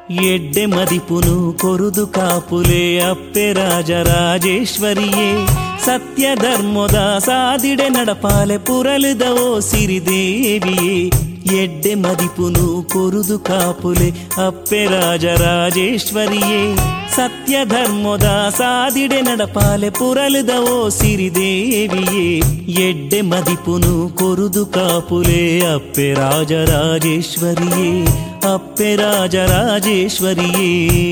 ಎಡ್ಡೆ ಮದಿಪುನು ಕೊರುದು ಕಾಪುಲೆ ಅಪ್ಪೆ ರಾಜರಾಜೇಶ್ವರಿಯೇ ಸತ್ಯ ಧರ್ಮದ ಸಾದಿಡೆ ನಡಪಾಲೆ ಪುರಲುದ ಓ ಸಿರಿದೇವಿಯೇ ಎಡ್ಡೆ ಮದಿಪುನು ಕೊರುದು ಕಾಪುಲೆ ಅಪ್ಪೆ ರಾಜರಾಜೇಶ್ವರಿಯೇ ಸತ್ಯ ಧರ್ಮದ ಸಾದಿಡೆ ನಡಪಾಲೆ ಪುರಲುದ ಓ ಸಿರಿದೇವಿಯೇ ಎಡ್ಡೆ ಮದಿಪುನು ಕೊರುದು ಕಾಪುಲೆ ಅಪ್ಪೆ ರಾಜರಾಜೇಶ್ವರಿಯೇ ಅಪ್ಪೆ ರಾಜರಾಜೇಶ್ವರಿಯೇ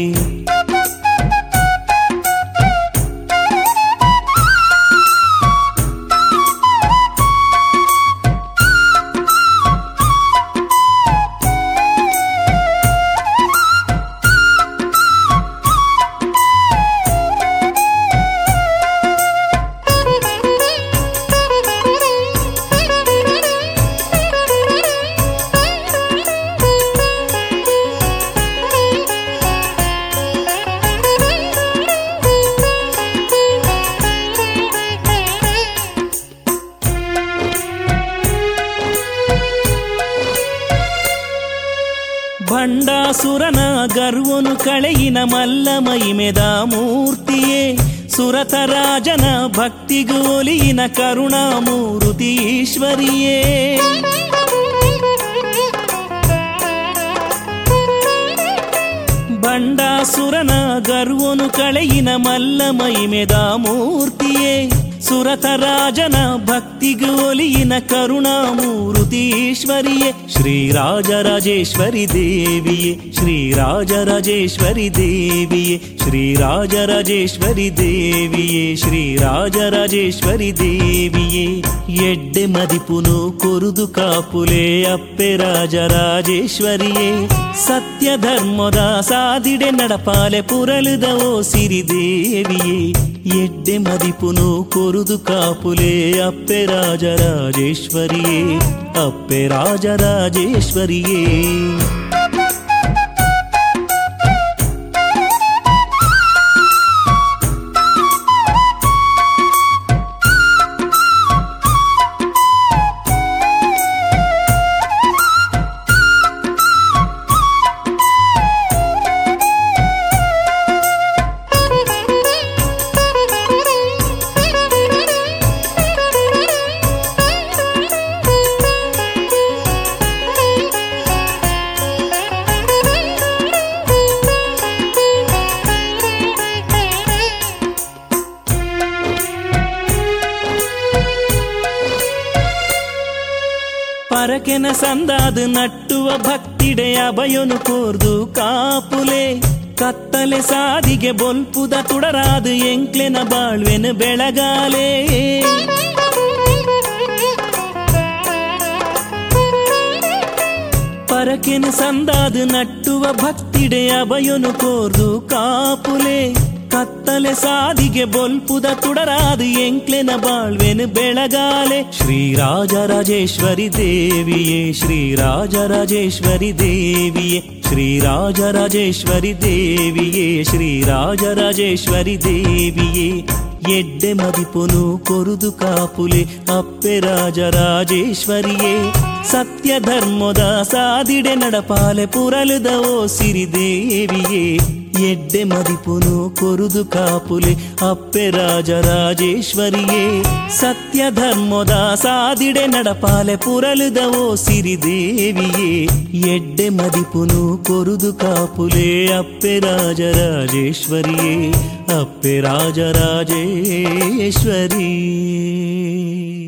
ಭಂಡಾಸುರನ ಗರ್ವನು ಕಳೆಯಿನ ಮಲ್ಲ ಮಹಿಮೆದ ಮೂರ್ತಿಯೇ ಸುರತರಾಜನ ಭಕ್ತಿಗೂ ಒಲಿಯಿನ ಕರುಣಾಮೂರ್ತಿ ಈಶ್ವರಿಯೇ ಭಂಡಾಸುರನ ಗರ್ವನು ಕಳೆಯಿನ ಮಲ್ಲ ಮಹಿಮೆದ ಮೂರ್ತಿಯೇ ಸುರತರಾಜನ ಭಕ್ತಿಗೂ ಒಲಿಯಿನ ಕರುಣಾಮೂರ್ತಿ ಈಶ್ವರಿಯೇ ಶ್ರೀರಾಜರಾಜೇಶ್ವರಿ ದೇವಿಯೇ ಶ್ರೀರಾಜರಾಜೇಶ್ವರಿ ದೇವಿಯೇ ಶ್ರೀರಾಜರಾಜೇಶ್ವರಿ ದೇವಿಯೇ ಶ್ರೀರಾಜರಾಜೇಶ್ವರಿ ದೇವಿಯೇ ಎಡ್ಡೆ ಮದಿಪುನು ಕೊರುದು ಕಾಪುಲೆ ಅಪ್ಪೆ ರಾಜರಾಜೇಶ್ವರಿಯೇ ಸತ್ಯ ಧರ್ಮದ ಸಾದಿಡೆ ನಡಪಾಲೆ ಪುರಲುದ ಓ ಸಿರಿದೇವಿಯೇ ಎಡ್ಡೆ ಮದಿಪುನು ಕೊರುದು ಕಾಪುಲೆ ಅಪ್ಪೆ ರಾಜರಾಜೇಶ್ವರಿಯೇ ಅಪ್ಪೆ ರಾಜರಾಜೇಶ್ವರಿಯೇ ಪರಕೆನ ಸಂದಾದು ನಟ್ಟುವ ಭಕ್ತಿಡೆ ಅಭಯನು ಕೋರ್ದು ಕಾಪುಲೆ ಕತ್ತಲೆ ಸಾದಿಗೆ ಬೊಲ್ಪುದ ತುಡರಾದು ಎಂಕ್ಲೆನ ಬಾಳ್ವೆನ ಬೆಳಗಾಲೆ ಪರಕೆನ ಸಂದಾದು ನಟ್ಟುವ ಭಕ್ತಿಡೆ ಅಭಯನು ಕೋರ್ದು ಕಾಪುಲೆ ಕತ್ತಲೆ ಸಾದಿಗೆ ಬೊಲ್ಪುದ ತುಡರಾದು ಎಂಕ್ಲೆನ ಬಾಳ್ವೆನು ಬೆಳಗಾಲೆ ಶ್ರೀರಾಜರಾಜೇಶ್ವರಿ ದೇವಿಯೇ ಶ್ರೀರಾಜರಾಜೇಶ್ವರಿ ದೇವಿಯೇ ಶ್ರೀರಾಜರಾಜೇಶ್ವರಿ ದೇವಿಯೇ ಶ್ರೀರಾಜರಾಜೇಶ್ವರಿ ದೇವಿಯೇ ಎಡ್ಡೆ ಮದಿಪುನು ಕೊರುದು ಕಾಪುಲೆ ಅಪ್ಪೆ ರಾಜರಾಜೇಶ್ವರಿಯೇ ಸತ್ಯ ಧರ್ಮದ ಸಾದಿಡೆ ನಡಪಾಲೆ ಪುರಲುದ ಓ ಸಿರಿದೇವಿಯೇ ಎಡ್ಡೆ ಮದಿಪುನು ಕೊರುದು ಕಾಪುಲೆ ಅಪ್ಪೆ ರಾಜರಾಜೇಶ್ವರಿಯೇ ಸತ್ಯ ಧರ್ಮದ ಸಾದಿಡೆ ನಡಪಾಲೆ ಪುರಲುದ ಓ ಸಿರಿದೇವಿಯೇ ಎಡ್ಡೆ ಮದಿಪುನು ಕೊರುದು ಕಾಪುಲೆ ಅಪ್ಪೆ ರಾಜರಾಜೇಶ್ವರಿಯೇ ಅಪ್ಪೆ ರಾಜರಾಜೇಶ್ವರಿ